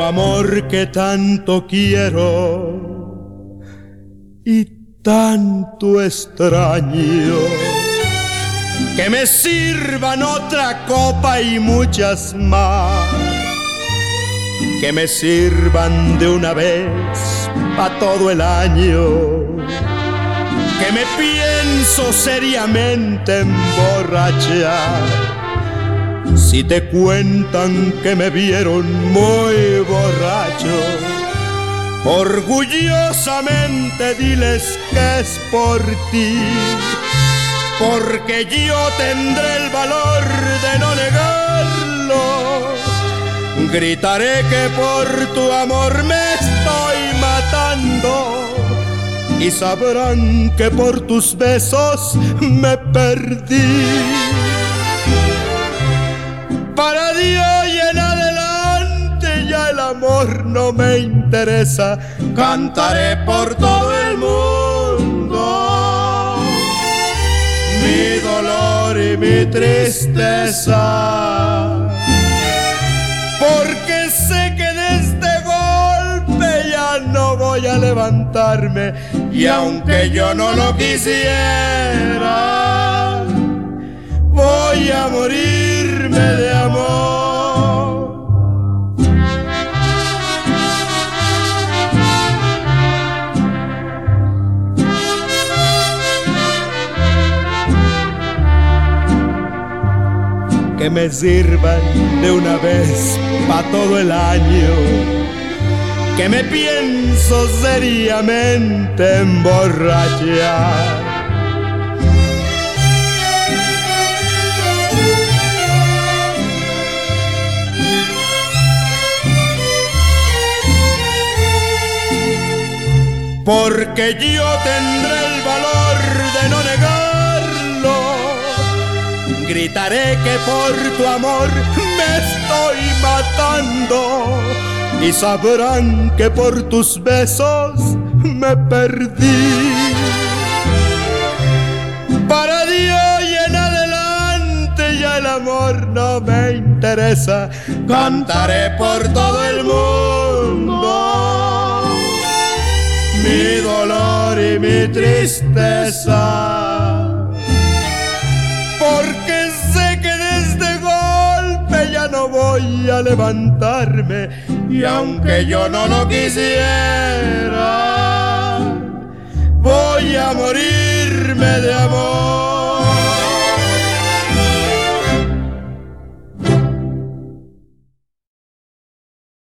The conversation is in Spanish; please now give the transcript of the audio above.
amor que tanto quiero y tanto extraño, que me sirvan otra copa y muchas más, que me sirvan de una vez pa' todo el año, que me pienso seriamente emborrachar. Si te cuentan que me vieron muy borracho, orgullosamente diles que es por ti, porque yo tendré el valor de no negarlo. Gritaré que por tu amor me estoy matando y sabrán que por tus besos me perdí. Para Dios y en adelante ya el amor no me interesa. Cantaré por todo el mundo mi dolor y mi tristeza, porque sé que de este golpe ya no voy a levantarme, y aunque yo no lo quisiera, voy a morirme de amor. Que me sirvan de una vez pa' todo el año, que me pienso seriamente emborrachar. Porque yo tendré el valor de no negarlo. Gritaré que por tu amor me estoy matando y sabrán que por tus besos me perdí. Para Dios y en adelante ya el amor no me interesa. Cantaré por todo el mundo mi dolor y mi tristeza, porque sé que de este golpe ya no voy a levantarme, y aunque yo no lo quisiera, voy a morirme de amor.